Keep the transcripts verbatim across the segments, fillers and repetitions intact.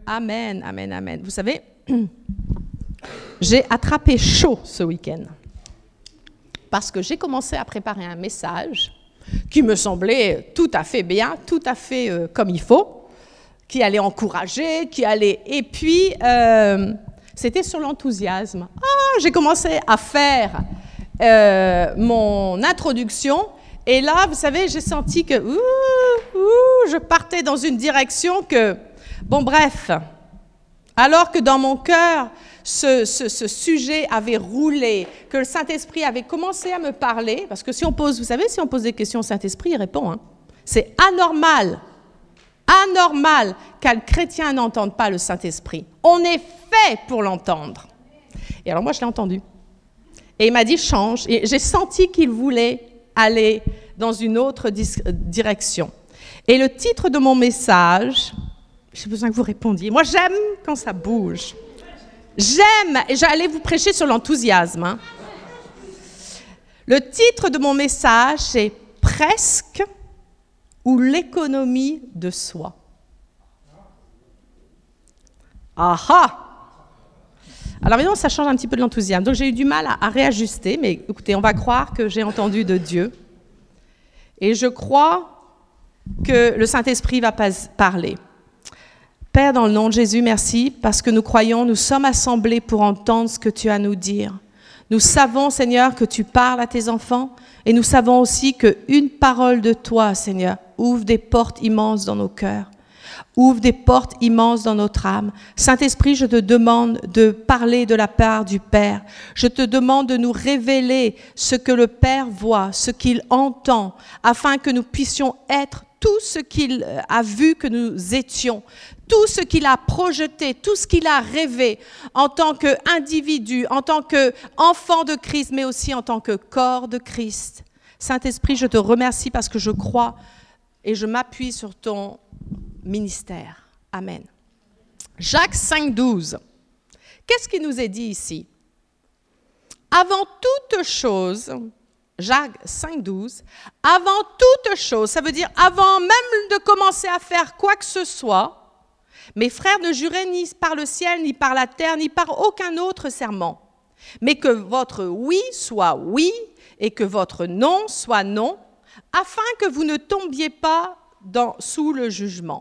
Amen, amen, amen. Vous savez, j'ai attrapé chaud ce week-end parce que j'ai commencé à préparer un message qui me semblait tout à fait bien, tout à fait euh, comme il faut, qui allait encourager, qui allait... Et puis, euh, c'était sur l'enthousiasme. Ah, j'ai commencé à faire euh, mon introduction. Et là, vous savez, j'ai senti que ouh, ouh, je partais dans une direction que... Bon, bref. Alors que dans mon cœur, ce, ce, ce sujet avait roulé, que le Saint-Esprit avait commencé à me parler, parce que si on pose, vous savez, si on pose des questions au Saint-Esprit, il répond. Hein. C'est anormal, anormal qu'un chrétien n'entende pas le Saint-Esprit. On est fait pour l'entendre. Et alors moi, je l'ai entendu. Et il m'a dit, change. Et j'ai senti qu'il voulait aller dans une autre direction. Et le titre de mon message, j'ai besoin que vous répondiez. Moi, j'aime quand ça bouge. J'aime, et j'allais vous prêcher sur l'enthousiasme. Hein. Le titre de mon message, c'est « Presque ou l'économie de soi ». Ah ah! Alors évidemment, ça change un petit peu de l'enthousiasme. Donc j'ai eu du mal à, à réajuster, mais écoutez, on va croire que j'ai entendu de Dieu. Et je crois que le Saint-Esprit va pas parler. Père, dans le nom de Jésus, merci, parce que nous croyons, nous sommes assemblés pour entendre ce que tu as à nous dire. Nous savons, Seigneur, que tu parles à tes enfants, et nous savons aussi qu'une parole de toi, Seigneur, ouvre des portes immenses dans nos cœurs. Ouvre des portes immenses dans notre âme. Saint-Esprit, je te demande de parler de la part du Père. Je te demande de nous révéler ce que le Père voit, ce qu'il entend, afin que nous puissions être tout ce qu'il a vu que nous étions, tout ce qu'il a projeté, tout ce qu'il a rêvé en tant qu'individu, en tant qu'enfant de Christ, mais aussi en tant que corps de Christ. Saint-Esprit, je te remercie parce que je crois et je m'appuie sur ton ministère. Amen. Jacques cinq, douze. Qu'est-ce qui nous est dit ici? Avant toute chose, Jacques cinq, douze, avant toute chose, ça veut dire avant même de commencer à faire quoi que ce soit, mes frères, ne jurez ni par le ciel, ni par la terre, ni par aucun autre serment, mais que votre oui soit oui et que votre non soit non, afin que vous ne tombiez pas dans, sous le jugement.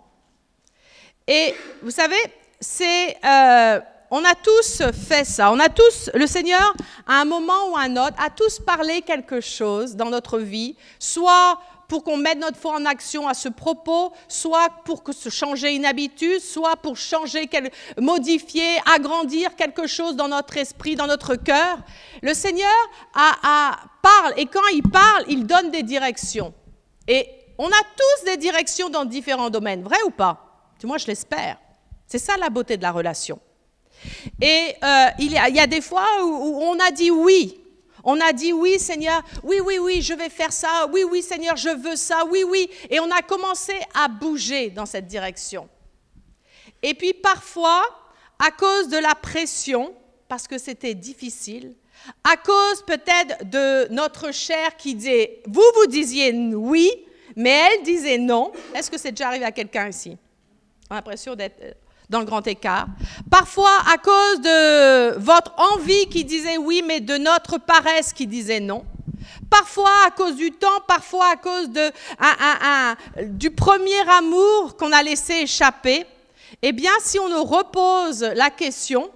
Et vous savez, c'est, euh, on a tous fait ça. On a tous, le Seigneur, à un moment ou à un autre, a tous parlé quelque chose dans notre vie, soit pour qu'on mette notre foi en action à ce propos, soit pour que se changer une habitude, soit pour changer, modifier, agrandir quelque chose dans notre esprit, dans notre cœur. Le Seigneur a, a, parle, et quand il parle, il donne des directions. Et on a tous des directions dans différents domaines, vrai ou pas? Moi, je l'espère. C'est ça la beauté de la relation. Et euh, il, y a, il y a des fois où, où on a dit oui. On a dit oui, Seigneur, oui, oui, oui, je vais faire ça. Oui, oui, Seigneur, je veux ça. Oui, oui. Et on a commencé à bouger dans cette direction. Et puis parfois, à cause de la pression, parce que c'était difficile, à cause peut-être de notre chair qui disait, vous, vous disiez oui, mais elle disait non. Est-ce que c'est déjà arrivé à quelqu'un ici? On a l'impression d'être dans le grand écart. Parfois, à cause de votre envie qui disait oui, mais de notre paresse qui disait non. Parfois, à cause du temps, parfois à cause de, un, un, un, du premier amour qu'on a laissé échapper. Eh bien, si on nous repose la question,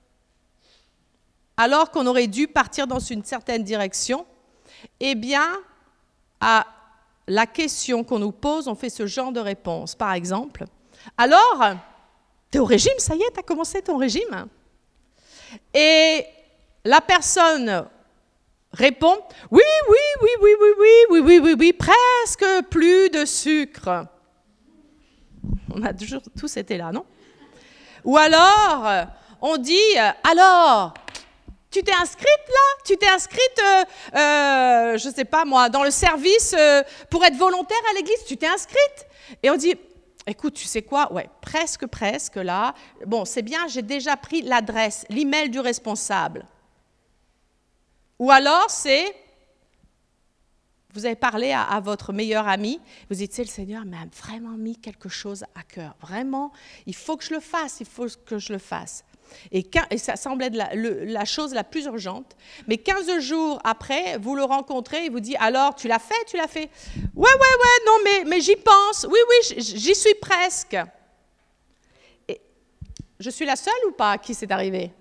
alors qu'on aurait dû partir dans une certaine direction, eh bien, à la question qu'on nous pose, on fait ce genre de réponse. Par exemple, alors, tu es au régime, ça y est, tu as commencé ton régime. Et la personne répond, oui, oui, oui, oui, oui, oui, oui, oui, oui, oui, presque plus de sucre. On a toujours tous été là, non? Ou alors, on dit, alors, tu t'es inscrite là? Tu t'es inscrite, euh, euh, je ne sais pas moi, dans le service euh, pour être volontaire à l'église? Tu t'es inscrite? Et on dit, écoute, tu sais quoi? Ouais, presque, presque là. Bon, c'est bien, j'ai déjà pris l'adresse, l'email du responsable. Ou alors, c'est, Vous avez parlé à, à votre meilleur ami, vous dites, le Seigneur m'a vraiment mis quelque chose à cœur. Vraiment, il faut que je le fasse, il faut que je le fasse. Et, et ça semble être la, le, la chose la plus urgente. Mais quinze jours après, vous le rencontrez, il vous dit, alors, tu l'as fait, tu l'as fait. Ouais, ouais, ouais, non, mais, mais j'y pense. Oui, oui, j'y suis presque. Et je suis la seule ou pas à qui c'est arrivé?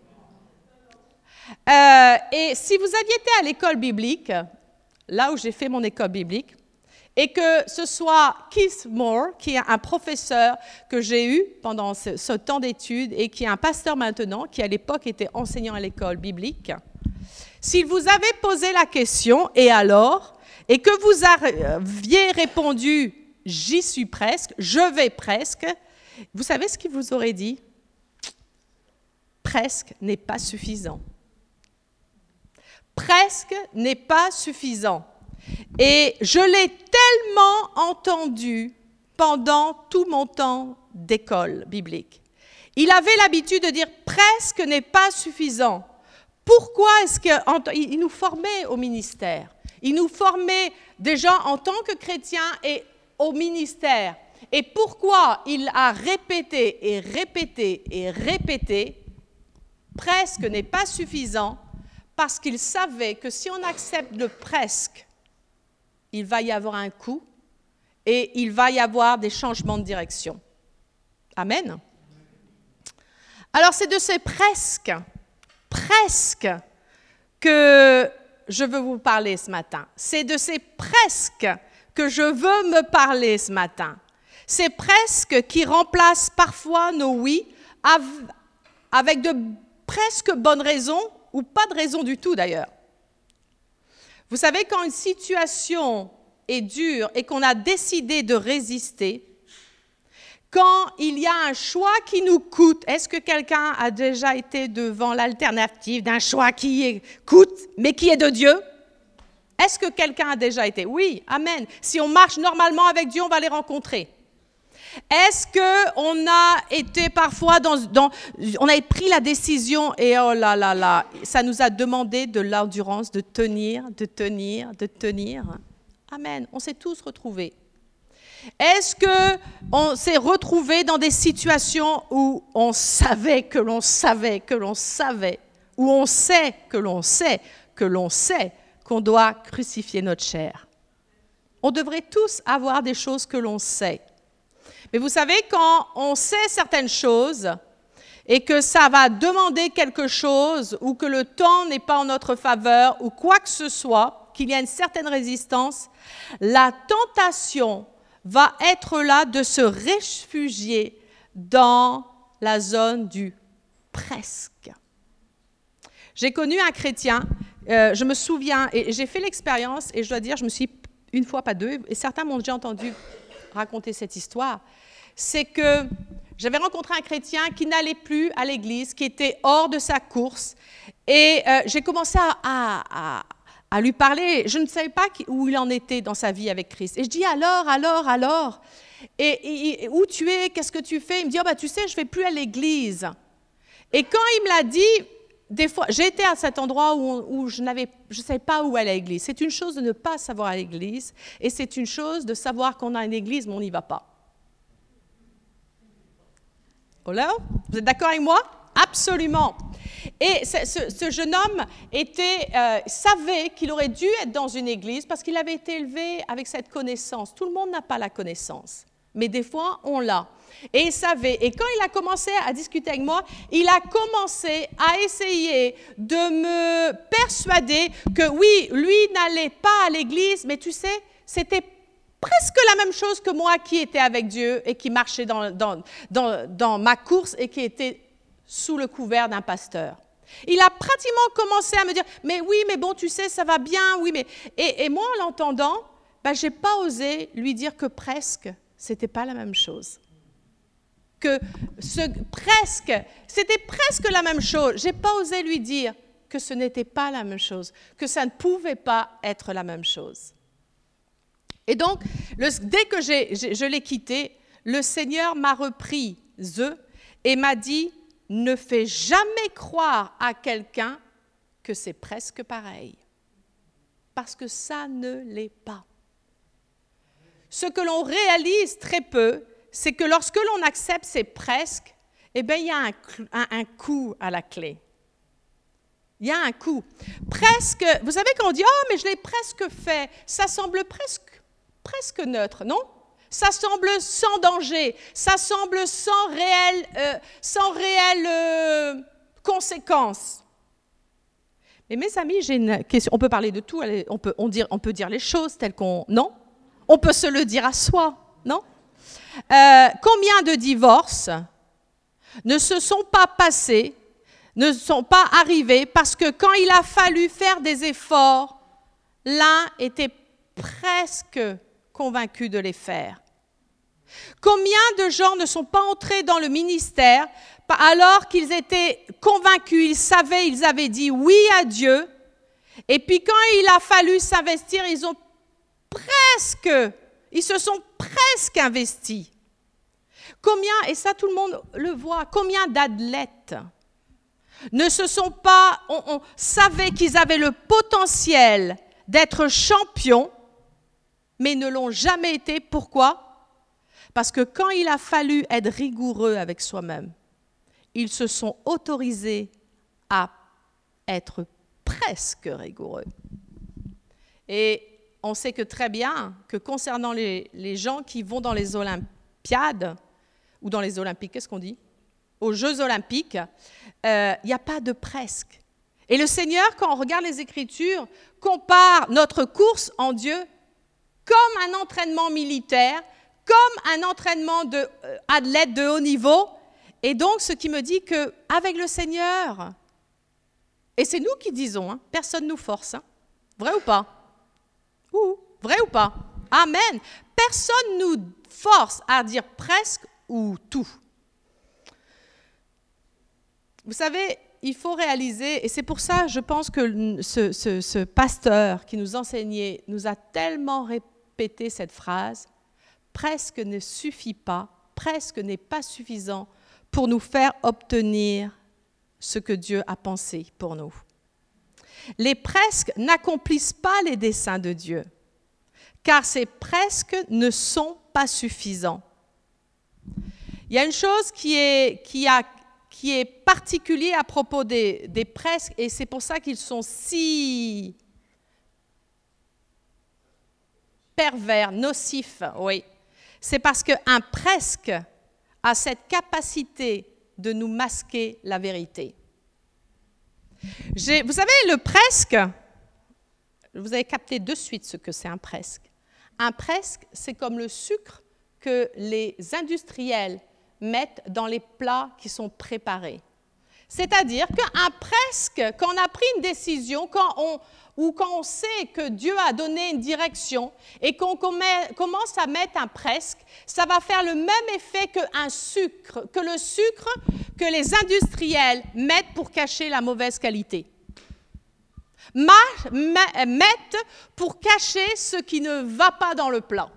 euh, Et si vous aviez été à l'école biblique, là où j'ai fait mon école biblique, et que ce soit Keith Moore, qui est un professeur que j'ai eu pendant ce, ce temps d'études et qui est un pasteur maintenant, qui à l'époque était enseignant à l'école biblique, s'il vous avait posé la question, et alors, et que vous aviez répondu, j'y suis presque, je vais presque, vous savez ce qu'il vous aurait dit? Presque n'est pas suffisant. Presque n'est pas suffisant. Et je l'ai tellement entendu pendant tout mon temps d'école biblique. Il avait l'habitude de dire « presque n'est pas suffisant ». Pourquoi est-ce qu'il nous formait au ministère? Il nous formait déjà en tant que chrétiens et au ministère. Et pourquoi il a répété et répété et répété « presque n'est pas suffisant » parce qu'il savait que si on accepte le « presque », il va y avoir un coup et il va y avoir des changements de direction. Amen. Alors, c'est de ces presque, presque que je veux vous parler ce matin. C'est de ces presque que je veux me parler ce matin. C'est presque qui remplacent parfois nos oui avec de presque bonnes raisons ou pas de raison du tout d'ailleurs. Vous savez, quand une situation est dure et qu'on a décidé de résister, quand il y a un choix qui nous coûte, est-ce que quelqu'un a déjà été devant l'alternative d'un choix qui est, coûte, mais qui est de Dieu? Est-ce que quelqu'un a déjà été? Oui, amen. Si on marche normalement avec Dieu, on va les rencontrer. Est-ce qu'on a été parfois dans, dans... On a pris la décision et oh là là là, ça nous a demandé de l'endurance, de tenir, de tenir, de tenir. Amen. On s'est tous retrouvés. Est-ce qu'on s'est retrouvés dans des situations où on savait que l'on savait, que l'on savait, où on sait que l'on sait, que l'on sait qu'on doit crucifier notre chair? On devrait tous avoir des choses que l'on sait. Mais vous savez, quand on sait certaines choses et que ça va demander quelque chose ou que le temps n'est pas en notre faveur ou quoi que ce soit, qu'il y a une certaine résistance, la tentation va être là de se réfugier dans la zone du presque. J'ai connu un chrétien, euh, je me souviens, et j'ai fait l'expérience, et je dois dire, je me suis une fois, pas deux, et certains m'ont déjà entendu raconter cette histoire, c'est que j'avais rencontré un chrétien qui n'allait plus à l'église, qui était hors de sa course, et euh, j'ai commencé à, à, à, à lui parler. Je ne savais pas où il en était dans sa vie avec Christ. Et je dis alors, alors, alors, et, et où tu es, qu'est-ce que tu fais? Il me dit, oh, bah, tu sais, je ne vais plus à l'église. Et quand il me l'a dit, des fois, j'étais à cet endroit où, où je ne je savais pas où aller à l'église. C'est une chose de ne pas savoir à l'église, et c'est une chose de savoir qu'on a une église, mais on n'y va pas. Hola? Vous êtes d'accord avec moi? Absolument. Et ce, ce, ce jeune homme était, euh, savait qu'il aurait dû être dans une église parce qu'il avait été élevé avec cette connaissance. Tout le monde n'a pas la connaissance, mais des fois, on l'a. Et il savait. Et quand il a commencé à discuter avec moi, il a commencé à essayer de me persuader que oui, lui n'allait pas à l'église, mais tu sais, c'était presque la même chose que moi qui étais avec Dieu et qui marchait dans, dans, dans, dans ma course et qui était sous le couvert d'un pasteur. Il a pratiquement commencé à me dire, mais oui, mais bon, tu sais, ça va bien, oui, mais... Et, et moi, en l'entendant, ben, je n'ai pas osé lui dire que presque, ce n'était pas la même chose. Que ce presque, c'était presque la même chose. Je n'ai pas osé lui dire que ce n'était pas la même chose, que ça ne pouvait pas être la même chose. Et donc, le, dès que j'ai, je, je l'ai quitté, le Seigneur m'a repris eux et m'a dit, ne fais jamais croire à quelqu'un que c'est presque pareil. parce que ça ne l'est pas. Ce que l'on réalise très peu, c'est que lorsque l'on accepte ces presque, eh bien, il y a un, un, un coup à la clé. Il y a un coup. Presque, vous savez quand on dit « Oh, mais je l'ai presque fait », ça semble presque, presque neutre, non? Ça semble sans danger, ça semble sans réelle, euh, sans réelle euh, conséquence. Mais mes amis, j'ai une question. On peut parler de tout, on peut, on dire, on peut dire les choses telles qu'on... Non? On peut se le dire à soi, non? Euh, combien de divorces ne se sont pas passés, ne sont pas arrivés parce que quand il a fallu faire des efforts, l'un était presque convaincu de les faire. Combien de gens ne sont pas entrés dans le ministère alors qu'ils étaient convaincus, ils savaient, ils avaient dit oui à Dieu, et puis quand il a fallu s'investir, ils ont presque, ils se sont presque investis. Combien, et ça tout le monde le voit, combien d'athlètes ne se sont pas, on, on savait qu'ils avaient le potentiel d'être champions, mais ne l'ont jamais été. Pourquoi? Parce que quand il a fallu être rigoureux avec soi-même, ils se sont autorisés à être presque rigoureux. Et on sait que très bien que concernant les, les gens qui vont dans les Olympiades, ou dans les Olympiques, qu'est-ce qu'on dit? Aux Jeux Olympiques, il euh, n'y a pas de presque. Et le Seigneur, quand on regarde les Écritures, compare notre course en Dieu comme un entraînement militaire, comme un entraînement d'athlète de, euh, de haut niveau. Et donc, ce qui me dit qu'avec le Seigneur, et c'est nous qui disons, hein, personne ne nous force, hein, vrai ou pas? Ouh, vrai ou pas? Amen. Personne ne nous force à dire presque ou tout. Vous savez, il faut réaliser, et c'est pour ça, je pense que ce, ce, ce pasteur qui nous enseignait nous a tellement répété cette phrase, presque ne suffit pas, presque n'est pas suffisant pour nous faire obtenir ce que Dieu a pensé pour nous. Les presque n'accomplissent pas les desseins de Dieu, car ces presque ne sont pas suffisants. Il y a une chose qui est, qui a, qui est particulière à propos des, des presque, et c'est pour ça qu'ils sont si pervers, nocifs, oui. C'est parce qu'un presque a cette capacité de nous masquer la vérité. J'ai, vous savez, le presque, vous avez capté de suite ce que c'est un presque. Un presque, c'est comme le sucre que les industriels mettent dans les plats qui sont préparés. C'est-à-dire qu'un presque, quand on a pris une décision, quand on, ou quand on sait que Dieu a donné une direction et qu'on commence à mettre un presque, ça va faire le même effet qu'un sucre, que le sucre que les industriels mettent pour cacher la mauvaise qualité. Ma, ma, mettent pour cacher ce qui ne va pas dans le plat.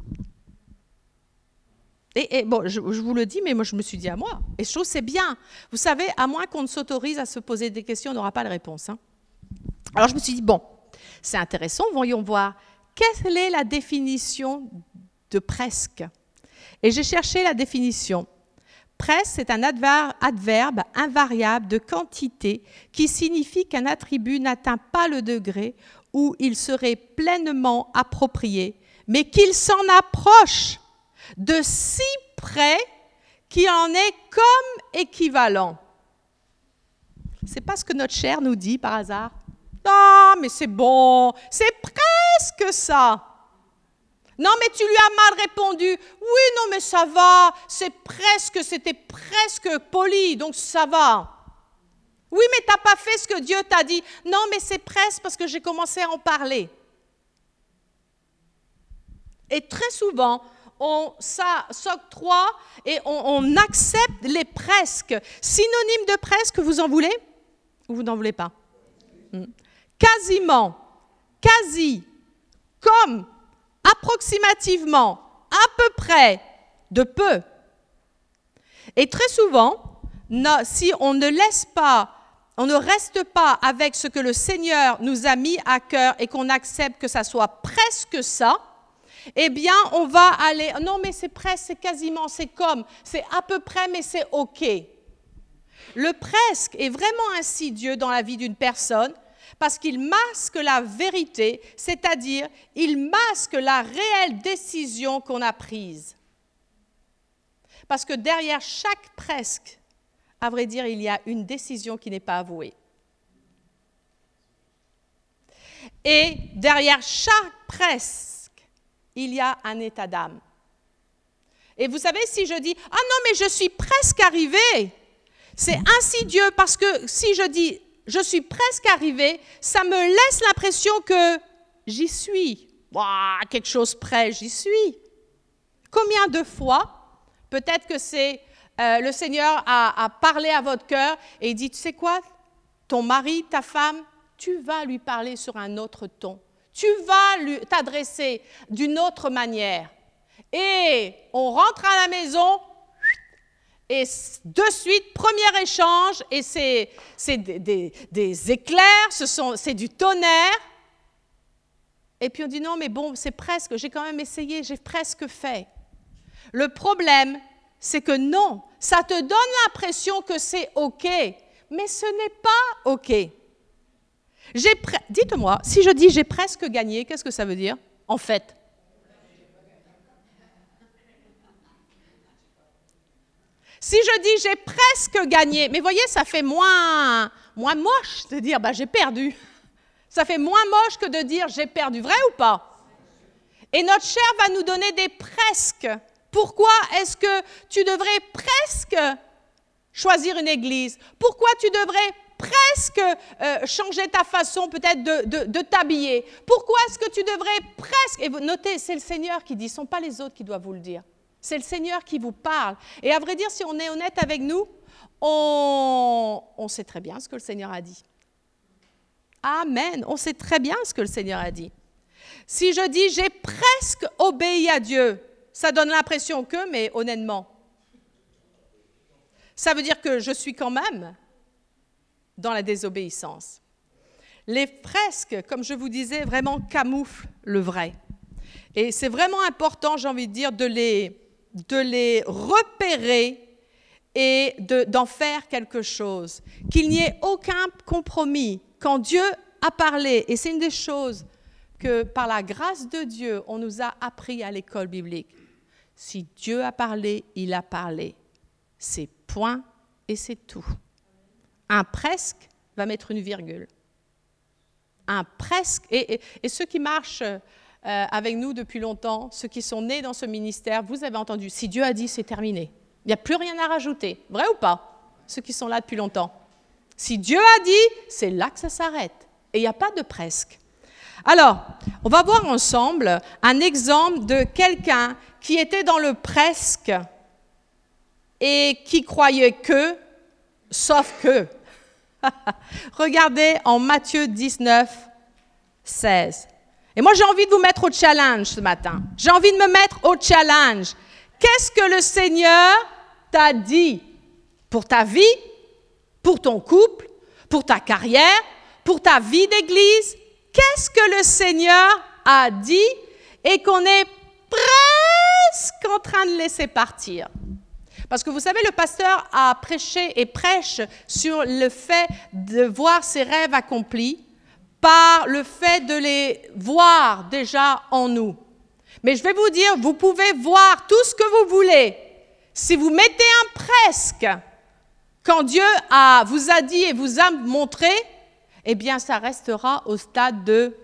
Et, et bon, je, je vous le dis, mais moi je me suis dit à moi, et je trouve c'est bien. Vous savez, à moins qu'on ne s'autorise à se poser des questions, on n'aura pas de réponse. Hein. Alors je me suis dit, bon, c'est intéressant, voyons voir, quelle est la définition de presque? Et j'ai cherché la définition. Presque, c'est un adverbe invariable de quantité qui signifie qu'un attribut n'atteint pas le degré où il serait pleinement approprié, mais qu'il s'en approche de si près qu'il en est comme équivalent. C'est pas ce que notre chair nous dit par hasard. Non, mais c'est bon, c'est presque ça. Non, mais tu lui as mal répondu. Oui, non, mais ça va, c'est presque, c'était presque poli, donc ça va. Oui, mais tu n'as pas fait ce que Dieu t'a dit. Non, mais c'est presque parce que j'ai commencé à en parler. Et très souvent, on s'octroie et on, on accepte les presque. Synonyme de presque, vous en voulez ou vous n'en voulez pas? hmm. Quasiment, quasi, comme, approximativement, à peu près, de peu. Et très souvent, no, si on ne laisse pas on ne reste pas avec ce que le Seigneur nous a mis à cœur et qu'on accepte que ça soit presque ça, eh bien, on va aller, non, mais c'est presque, c'est quasiment, c'est comme, c'est à peu près, mais c'est OK. Le presque est vraiment insidieux dans la vie d'une personne parce qu'il masque la vérité, c'est-à-dire, il masque la réelle décision qu'on a prise. Parce que derrière chaque presque, à vrai dire, il y a une décision qui n'est pas avouée. Et derrière chaque presque, il y a un état d'âme. Et vous savez, si je dis « Ah non, mais je suis presque arrivé », c'est insidieux parce que si je dis « Je suis presque arrivé », ça me laisse l'impression que j'y suis. Ouah, quelque chose près, j'y suis. Combien de fois, peut-être que c'est euh, le Seigneur a, a parlé à votre cœur et il dit « Tu sais quoi, ton mari, ta femme, tu vas lui parler sur un autre ton. Tu vas lui t'adresser d'une autre manière. » Et on rentre à la maison, et de suite, premier échange, et c'est, c'est des, des, des éclairs, ce sont, c'est du tonnerre. Et puis on dit non, mais bon, c'est presque, j'ai quand même essayé, j'ai presque fait. Le problème, c'est que non, ça te donne l'impression que c'est OK, mais ce n'est pas OK. J'ai pre... Dites-moi, si je dis j'ai presque gagné, qu'est-ce que ça veut dire, en fait? Si je dis j'ai presque gagné, mais voyez, ça fait moins, moins moche de dire bah, j'ai perdu. Ça fait moins moche que de dire j'ai perdu, vrai ou pas? Et notre chair va nous donner des presque. Pourquoi est-ce que tu devrais presque choisir une église? Pourquoi tu devrais presque euh, changer ta façon peut-être de, de, de t'habiller? Pourquoi est-ce que tu devrais presque... Et vous notez, c'est le Seigneur qui dit, ce ne sont pas les autres qui doivent vous le dire. C'est le Seigneur qui vous parle. Et à vrai dire, si on est honnête avec nous, on, on sait très bien ce que le Seigneur a dit. Amen. On sait très bien ce que le Seigneur a dit. Si je dis j'ai presque obéi à Dieu, ça donne l'impression que, mais honnêtement, ça veut dire que je suis quand même dans la désobéissance. Les presque, comme je vous disais, vraiment camouflent le vrai. Et c'est vraiment important, j'ai envie de dire, de les, de les repérer et de, d'en faire quelque chose. Qu'il n'y ait aucun compromis. Quand Dieu a parlé, et c'est une des choses que par la grâce de Dieu, on nous a appris à l'école biblique. Si Dieu a parlé, il a parlé. C'est point et c'est tout. Un presque va mettre une virgule. Un presque, et, et, et ceux qui marchent euh, avec nous depuis longtemps, ceux qui sont nés dans ce ministère, vous avez entendu, si Dieu a dit, c'est terminé. Il n'y a plus rien à rajouter. Vrai ou pas? Ceux qui sont là depuis longtemps. Si Dieu a dit, c'est là que ça s'arrête. Et il n'y a pas de presque. Alors, on va voir ensemble un exemple de quelqu'un qui était dans le presque et qui croyait que, sauf que. Regardez en Matthieu dix-neuf, seize. Et moi, j'ai envie de vous mettre au challenge ce matin. J'ai envie de me mettre au challenge. Qu'est-ce que le Seigneur t'a dit pour ta vie, pour ton couple, pour ta carrière, pour ta vie d'église? Qu'est-ce que le Seigneur a dit et qu'on est presque en train de laisser partir? Parce que vous savez, le pasteur a prêché et prêche sur le fait de voir ses rêves accomplis par le fait de les voir déjà en nous. Mais je vais vous dire, vous pouvez voir tout ce que vous voulez. Si vous mettez un presque, quand Dieu a, vous a dit et vous a montré, eh bien, ça restera au stade de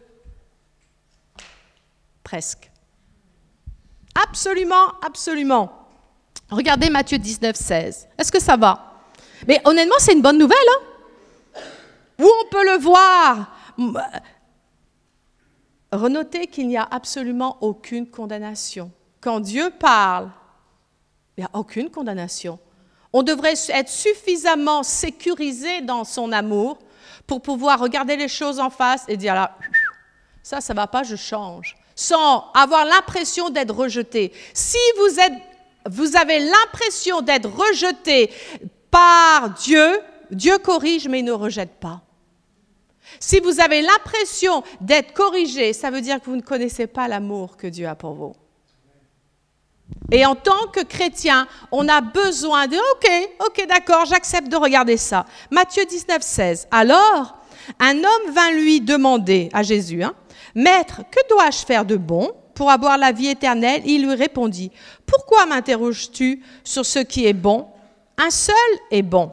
presque. Absolument, absolument. Regardez Matthieu dix-neuf, seize. Est-ce que ça va? Mais honnêtement, c'est une bonne nouvelle, hein? Où on peut le voir. Renotez qu'il n'y a absolument aucune condamnation. Quand Dieu parle, il n'y a aucune condamnation. On devrait être suffisamment sécurisé dans son amour pour pouvoir regarder les choses en face et dire là, ça, ça ne va pas, je change. Sans avoir l'impression d'être rejeté. Si vous êtes, vous avez l'impression d'être rejeté par Dieu, Dieu corrige, mais il ne rejette pas. Si vous avez l'impression d'être corrigé, ça veut dire que vous ne connaissez pas l'amour que Dieu a pour vous. Et en tant que chrétien, on a besoin de « Ok, ok, d'accord, j'accepte de regarder ça. » Matthieu dix-neuf, seize. Alors, un homme vint lui demander à Jésus, hein, « Maître, que dois-je faire de bon pour avoir la vie éternelle ?» Il lui répondit, « Pourquoi m'interroges-tu sur ce qui est bon? Un seul est bon.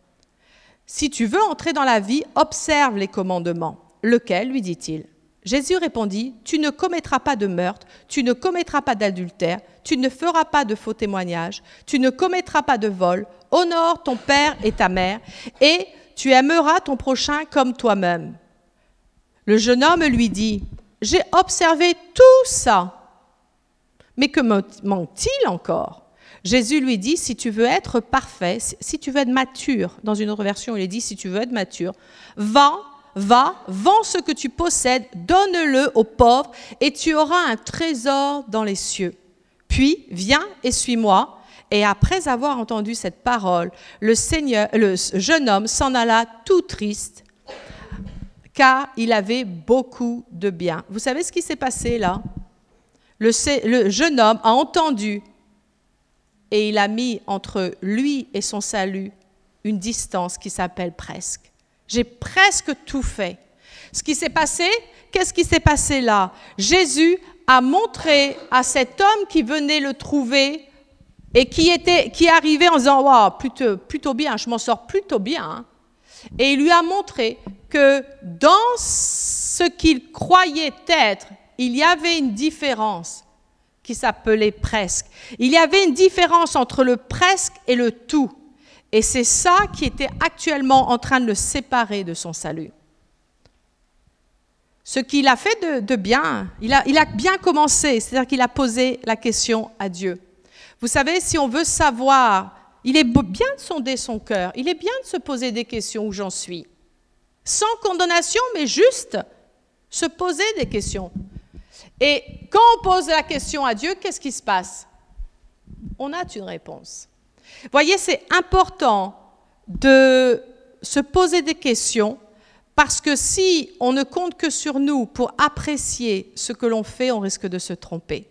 Si tu veux entrer dans la vie, observe les commandements. Lequel, lui dit-il. Jésus répondit, tu ne commettras pas de meurtre, tu ne commettras pas d'adultère, tu ne feras pas de faux témoignages, tu ne commettras pas de vol, honore ton père et ta mère, et tu aimeras ton prochain comme toi-même. Le jeune homme lui dit, j'ai observé tout ça, mais que me manque-t-il encore? Jésus lui dit, si tu veux être parfait, si tu veux être mature, dans une autre version, il est dit, si tu veux être mature, va, va, vends ce que tu possèdes, donne-le aux pauvres, et tu auras un trésor dans les cieux. Puis, viens et suis-moi. Et après avoir entendu cette parole, le, Seigneur, le jeune homme s'en alla tout triste, car il avait beaucoup de biens. Vous savez ce qui s'est passé là? Le, le jeune homme a entendu et il a mis entre lui et son salut une distance qui s'appelle presque. J'ai presque tout fait. Ce qui s'est passé, qu'est-ce qui s'est passé là? Jésus a montré à cet homme qui venait le trouver et qui, était, qui arrivait en disant wow, « plutôt, plutôt bien, je m'en sors plutôt bien hein. ». Et il lui a montré que dans ce qu'il croyait être, il y avait une différence qui s'appelait presque. Il y avait une différence entre le presque et le tout. Et c'est ça qui était actuellement en train de le séparer de son salut. Ce qu'il a fait de, de bien, il a, il a bien commencé, c'est-à-dire qu'il a posé la question à Dieu. Vous savez, si on veut savoir, il est bien de sonder son cœur, il est bien de se poser des questions où j'en suis. Sans condamnation, mais juste se poser des questions. Et quand on pose la question à Dieu, qu'est-ce qui se passe? On a une réponse. Vous voyez, c'est important de se poser des questions parce que si on ne compte que sur nous pour apprécier ce que l'on fait, on risque de se tromper.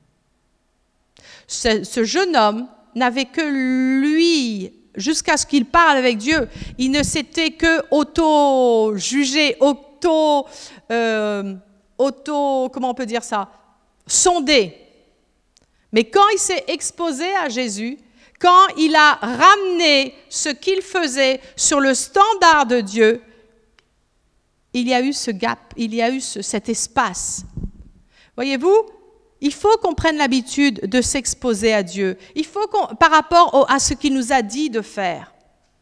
Ce, ce jeune homme n'avait que lui, jusqu'à ce qu'il parle avec Dieu, il ne s'était que auto-jugé, auto... Euh, auto, comment on peut dire ça, sondé. Mais quand il s'est exposé à Jésus, quand il a ramené ce qu'il faisait sur le standard de Dieu, il y a eu ce gap, il y a eu ce, cet espace. Voyez-vous, il faut qu'on prenne l'habitude de s'exposer à Dieu. Il faut qu'on, par rapport au, à ce qu'il nous a dit de faire.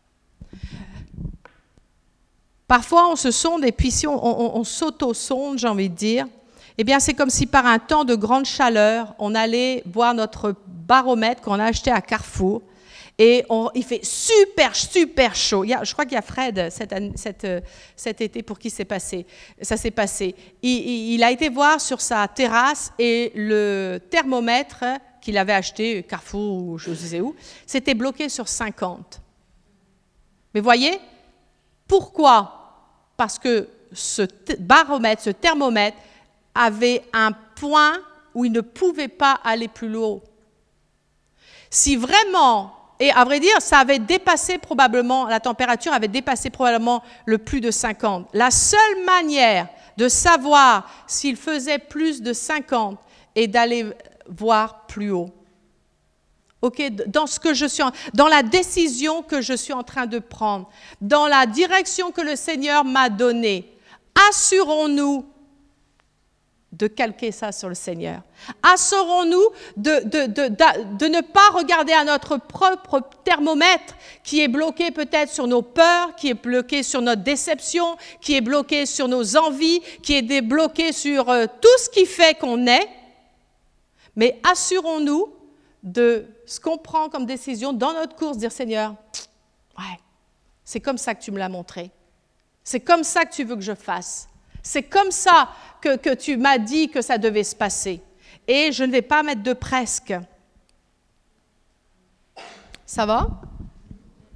Parfois, on se sonde et puis si on, on, on s'auto-sonde, j'ai envie de dire, eh bien, c'est comme si par un temps de grande chaleur, on allait voir notre baromètre qu'on a acheté à Carrefour et on, il fait super, super chaud. Il y a, je crois qu'il y a Fred cet, cet, cet été pour qui c'est passé. Ça s'est passé. Il, il, il a été voir sur sa terrasse et le thermomètre qu'il avait acheté, Carrefour ou je ne sais où, s'était bloqué sur cinquante. Mais voyez, pourquoi? Parce que ce baromètre, ce thermomètre, avait un point où il ne pouvait pas aller plus haut. Si vraiment, et à vrai dire, ça avait dépassé probablement, la température avait dépassé probablement le plus de cinquante. La seule manière de savoir s'il faisait plus de cinquante est d'aller voir plus haut. Okay, dans ce que je suis, en, dans la décision que je suis en train de prendre, dans la direction que le Seigneur m'a donnée, assurons-nous de calquer ça sur le Seigneur. Assurons-nous de, de, de, de, de ne pas regarder à notre propre thermomètre qui est bloqué peut-être sur nos peurs, qui est bloqué sur notre déception, qui est bloqué sur nos envies, qui est bloqué sur euh, tout ce qui fait qu'on est, mais assurons-nous de ce qu'on prend comme décision dans notre course, dire Seigneur, ouais, c'est comme ça que tu me l'as montré. C'est comme ça que tu veux que je fasse. C'est comme ça que, que tu m'as dit que ça devait se passer. Et je ne vais pas mettre de presque. Ça va?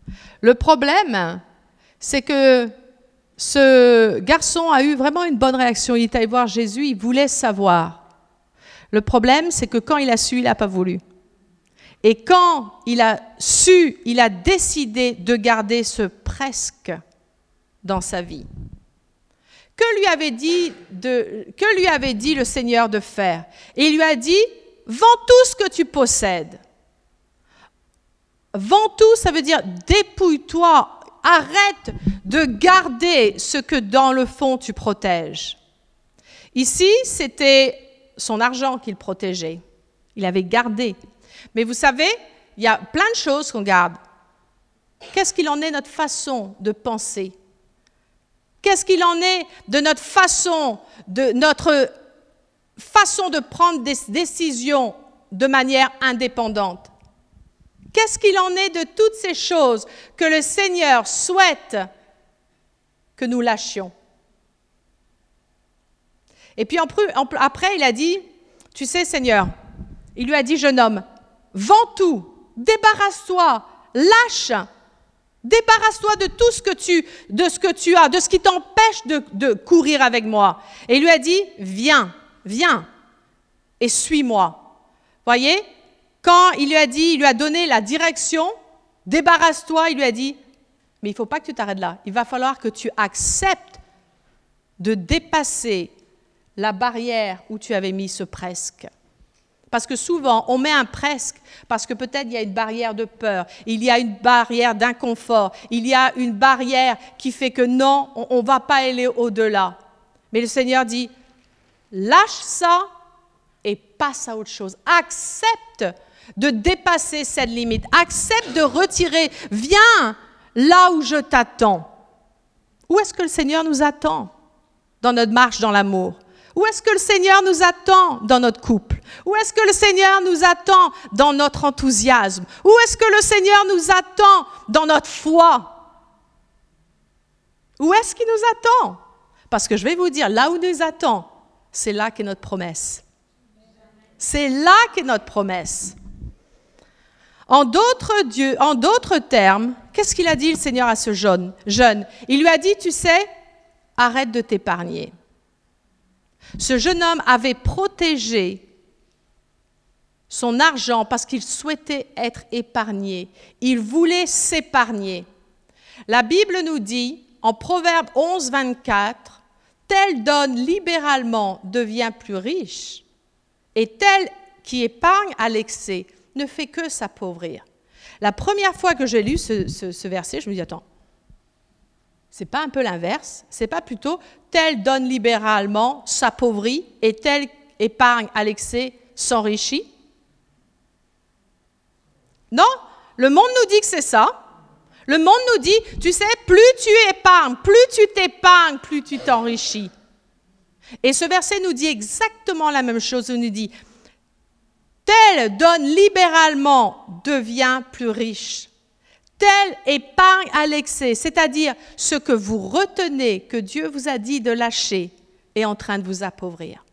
Le problème, c'est que ce garçon a eu vraiment une bonne réaction. Il est allé voir Jésus, il voulait savoir. Le problème, c'est que quand il a su, il n'a pas voulu. Et quand il a su, il a décidé de garder ce presque dans sa vie. Que lui avait dit, de, que lui avait dit le Seigneur de faire? Et il lui a dit, vends tout ce que tu possèdes. Vends tout, ça veut dire dépouille-toi, arrête de garder ce que dans le fond tu protèges. Ici, c'était son argent qu'il protégeait. Il avait gardé. Mais vous savez, il y a plein de choses qu'on garde. Qu'est-ce qu'il en est de notre façon de penser? Qu'est-ce qu'il en est de notre façon de, notre façon de prendre des décisions de manière indépendante? Qu'est-ce qu'il en est de toutes ces choses que le Seigneur souhaite que nous lâchions? Et puis après, il a dit, tu sais Seigneur, il lui a dit, jeune homme, vends tout, débarrasse-toi, lâche, débarrasse-toi de tout ce que tu, de ce que tu as, de ce qui t'empêche de, de courir avec moi. Et il lui a dit, viens, viens et suis-moi. Voyez, quand il lui a dit, il lui a donné la direction, débarrasse-toi, il lui a dit, mais il ne faut pas que tu t'arrêtes là. Il va falloir que tu acceptes de dépasser la barrière où tu avais mis ce presque. Parce que souvent, on met un presque parce que peut-être il y a une barrière de peur, il y a une barrière d'inconfort, il y a une barrière qui fait que non, on ne va pas aller au-delà. Mais le Seigneur dit, lâche ça et passe à autre chose. Accepte de dépasser cette limite. Accepte de retirer. Viens là où je t'attends. Où est-ce que le Seigneur nous attend dans notre marche dans l'amour? Où est-ce que le Seigneur nous attend dans notre couple? Où est-ce que le Seigneur nous attend dans notre enthousiasme? Où est-ce que le Seigneur nous attend dans notre foi? Où est-ce qu'il nous attend? Parce que je vais vous dire, là où il nous attend, c'est là qu'est notre promesse. C'est là qu'est notre promesse. En d'autres, dieux, en d'autres termes, qu'est-ce qu'il a dit le Seigneur à ce jeune, jeune? Il lui a dit, tu sais, arrête de t'épargner. Ce jeune homme avait protégé son argent parce qu'il souhaitait être épargné. Il voulait s'épargner. La Bible nous dit, en Proverbe onze, vingt-quatre, « Tel donne libéralement devient plus riche, et tel qui épargne à l'excès ne fait que s'appauvrir. » La première fois que j'ai lu ce, ce, ce verset, je me dis, attends, c'est pas un peu l'inverse? C'est pas plutôt tel donne libéralement, s'appauvrit, et tel épargne à l'excès, s'enrichit? Non, le monde nous dit que c'est ça. Le monde nous dit, tu sais, plus tu épargnes, plus tu t'épargnes, plus tu t'enrichis. Et ce verset nous dit exactement la même chose. Il nous dit, tel donne libéralement devient plus riche. Tel épargne à l'excès, c'est-à-dire ce que vous retenez, que Dieu vous a dit de lâcher, est en train de vous appauvrir.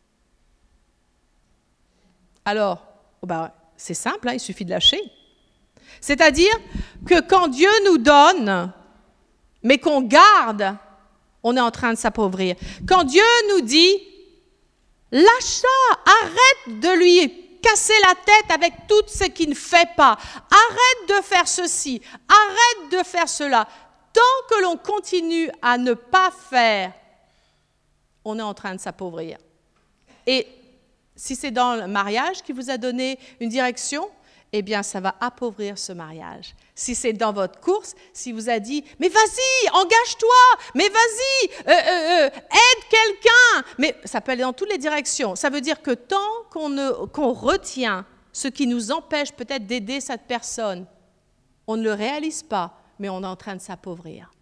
Alors, oh bah, c'est simple, hein, il suffit de lâcher. C'est-à-dire que quand Dieu nous donne, mais qu'on garde, on est en train de s'appauvrir. Quand Dieu nous dit, lâche ça, arrête de lui casser la tête avec tout ce qu'il ne fait pas. Arrête de faire ceci, arrête de faire cela. Tant que l'on continue à ne pas faire, on est en train de s'appauvrir. Et si c'est dans le mariage qui vous a donné une direction, eh bien, ça va appauvrir ce mariage. Si c'est dans votre course, si vous a dit, mais vas-y, engage-toi, mais vas-y, euh, euh, euh, aide quelqu'un, mais ça peut aller dans toutes les directions. Ça veut dire que tant qu'on, ne, qu'on retient ce qui nous empêche peut-être d'aider cette personne, on ne le réalise pas, mais on est en train de s'appauvrir.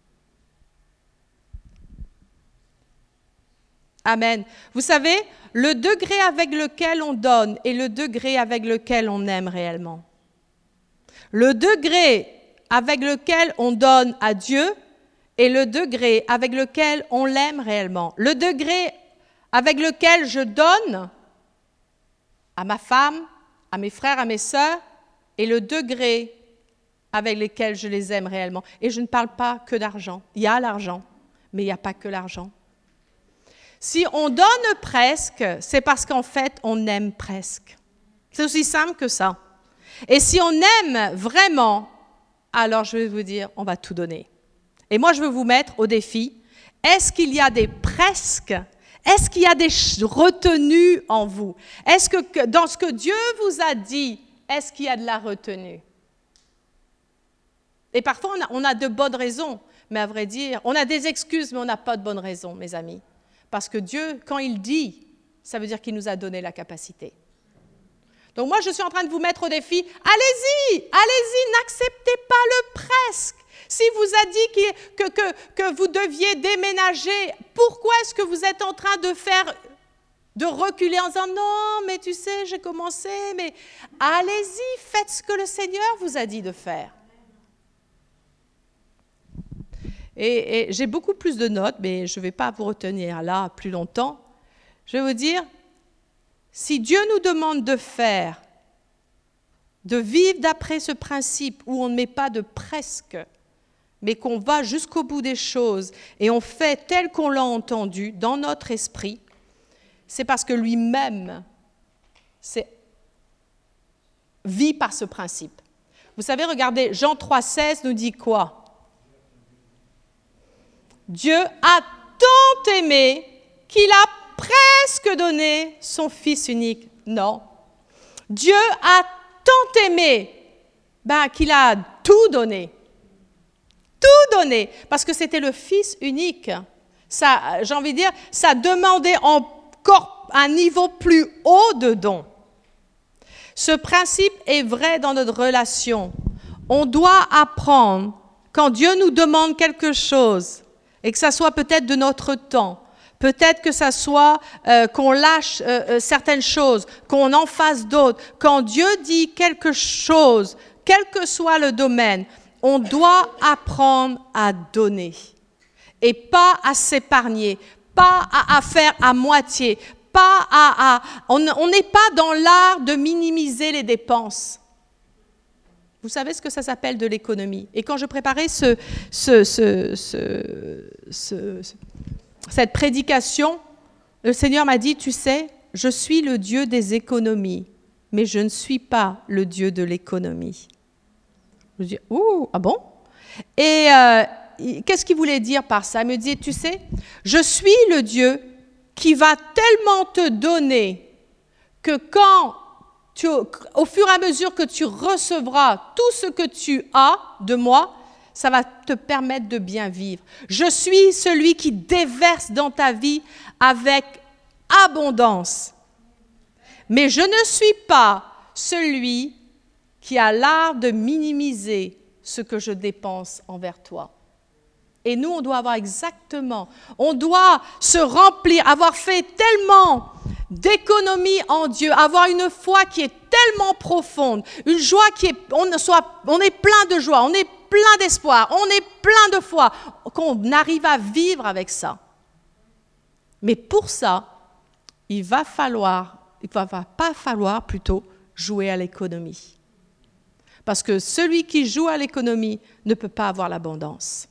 Amen. Vous savez, le degré avec lequel on donne et le degré avec lequel on aime réellement. Le degré avec lequel on donne à Dieu et le degré avec lequel on l'aime réellement. Le degré avec lequel je donne à ma femme, à mes frères, à mes sœurs, et le degré avec lesquels je les aime réellement. Et je ne parle pas que d'argent. Il y a l'argent, mais il n'y a pas que l'argent. Si on donne presque, c'est parce qu'en fait, on aime presque. C'est aussi simple que ça. Et si on aime vraiment, alors je vais vous dire, on va tout donner. Et moi, je veux vous mettre au défi, est-ce qu'il y a des presque? Est-ce qu'il y a des retenues en vous? Est-ce que dans ce que Dieu vous a dit, est-ce qu'il y a de la retenue? Et parfois, on a, on a de bonnes raisons, mais à vrai dire, on a des excuses, mais on n'a pas de bonnes raisons, mes amis. Parce que Dieu, quand il dit, ça veut dire qu'il nous a donné la capacité. Donc moi, je suis en train de vous mettre au défi, allez-y, allez-y, n'acceptez pas le presque. S'il vous a dit que, que, que vous deviez déménager, pourquoi est-ce que vous êtes en train de faire, de reculer en disant, non, mais tu sais, j'ai commencé, mais allez-y, faites ce que le Seigneur vous a dit de faire. Et, et j'ai beaucoup plus de notes, mais je ne vais pas vous retenir là plus longtemps. Je vais vous dire, si Dieu nous demande de faire, de vivre d'après ce principe où on ne met pas de presque, mais qu'on va jusqu'au bout des choses et on fait tel qu'on l'a entendu dans notre esprit, c'est parce que lui-même c'est, vit par ce principe. Vous savez, regardez, Jean trois seize nous dit quoi? Dieu a tant aimé qu'il a presque donné son Fils unique. Non. Dieu a tant aimé ben, qu'il a tout donné. Tout donné. Parce que c'était le Fils unique. Ça, j'ai envie de dire, ça demandait encore un niveau plus haut de don. Ce principe est vrai dans notre relation. On doit apprendre, quand Dieu nous demande quelque chose, et que ça soit peut-être de notre temps, peut-être que ça soit euh, qu'on lâche euh, certaines choses, qu'on en fasse d'autres. Quand Dieu dit quelque chose, quel que soit le domaine, on doit apprendre à donner et pas à s'épargner, pas à, à faire à moitié, pas à... à on n'est pas dans l'art de minimiser les dépenses. Vous savez ce que ça s'appelle de l'économie. Et quand je préparais ce, ce, ce, ce, ce, cette prédication, le Seigneur m'a dit, tu sais, je suis le Dieu des économies, mais je ne suis pas le Dieu de l'économie. Je dis, ouh, ah bon? Et euh, qu'est-ce qu'il voulait dire par ça? Il me dit, tu sais, je suis le Dieu qui va tellement te donner que quand... Tu, au fur et à mesure que tu recevras tout ce que tu as de moi, ça va te permettre de bien vivre. Je suis celui qui déverse dans ta vie avec abondance. Mais je ne suis pas celui qui a l'art de minimiser ce que je dépense envers toi. Et nous, on doit avoir exactement, on doit se remplir, avoir fait tellement d'économie en Dieu, avoir une foi qui est tellement profonde, une joie qui est, on, soit, on est plein de joie, on est plein d'espoir, on est plein de foi, qu'on arrive à vivre avec ça. Mais pour ça, il va falloir, il ne va pas falloir plutôt jouer à l'économie. Parce que celui qui joue à l'économie ne peut pas avoir l'abondance.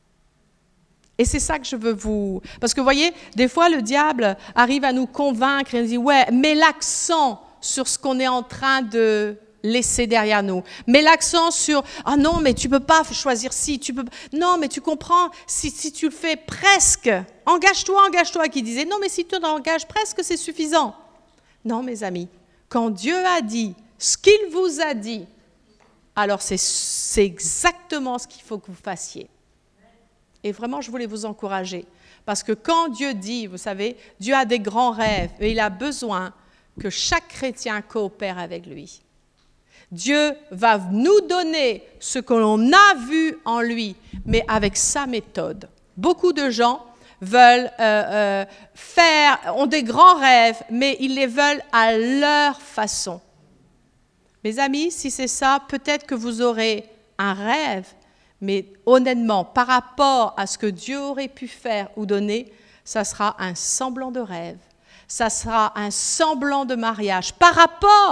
Et c'est ça que je veux vous... Parce que vous voyez, des fois, le diable arrive à nous convaincre et nous dit, ouais, mets l'accent sur ce qu'on est en train de laisser derrière nous. Mets l'accent sur, ah non, mais tu ne peux pas choisir ci, tu peux... Non, mais tu comprends, si, si tu le fais presque, engage-toi, engage-toi, qui disait, non, mais si tu t'engages presque, c'est suffisant. Non, mes amis, quand Dieu a dit ce qu'il vous a dit, alors c'est, c'est exactement ce qu'il faut que vous fassiez. Et vraiment, je voulais vous encourager. Parce que quand Dieu dit, vous savez, Dieu a des grands rêves et il a besoin que chaque chrétien coopère avec lui. Dieu va nous donner ce que l'on a vu en lui, mais avec sa méthode. Beaucoup de gens veulent euh, euh, faire, ont des grands rêves, mais ils les veulent à leur façon. Mes amis, si c'est ça, peut-être que vous aurez un rêve, mais honnêtement, par rapport à ce que Dieu aurait pu faire ou donner, ça sera un semblant de rêve, ça sera un semblant de mariage par rapport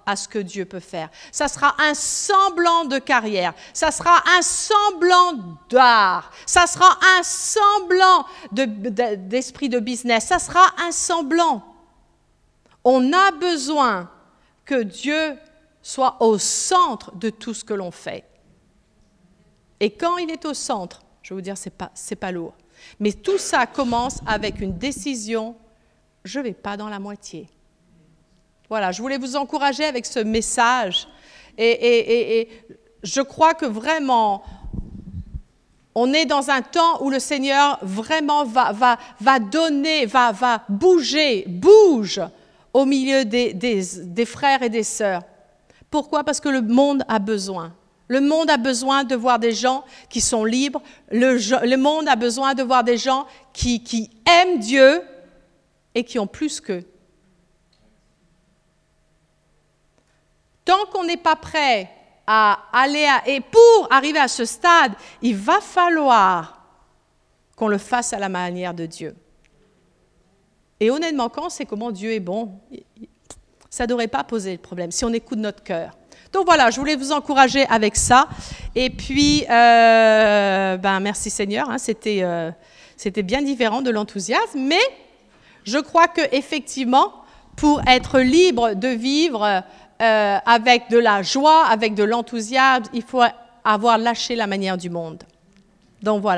à ce que Dieu peut faire. Ça sera un semblant de carrière, ça sera un semblant d'art, ça sera un semblant de, de, d'esprit de business, ça sera un semblant. On a besoin que Dieu soit au centre de tout ce que l'on fait. Et quand il est au centre, je vais vous dire, c'est pas, c'est pas lourd. Mais tout ça commence avec une décision, je ne vais pas dans la moitié. Voilà, je voulais vous encourager avec ce message. Et, et, et, et je crois que vraiment, on est dans un temps où le Seigneur vraiment va, va, va donner, va, va bouger, bouge au milieu des, des, des frères et des sœurs. Pourquoi? Parce que le monde a besoin. Le monde a besoin de voir des gens qui sont libres. Le, le monde a besoin de voir des gens qui, qui aiment Dieu et qui ont plus qu'eux. Tant qu'on n'est pas prêt à aller à... Et pour arriver à ce stade, il va falloir qu'on le fasse à la manière de Dieu. Et honnêtement, quand on sait comment Dieu est bon, ça ne devrait pas poser le problème, si on écoute notre cœur. Donc voilà, je voulais vous encourager avec ça. Et puis, euh, ben merci Seigneur, hein, c'était, euh, c'était bien différent de l'enthousiasme, mais je crois qu'effectivement, pour être libre de vivre euh, avec de la joie, avec de l'enthousiasme, il faut avoir lâché la manière du monde. Donc voilà.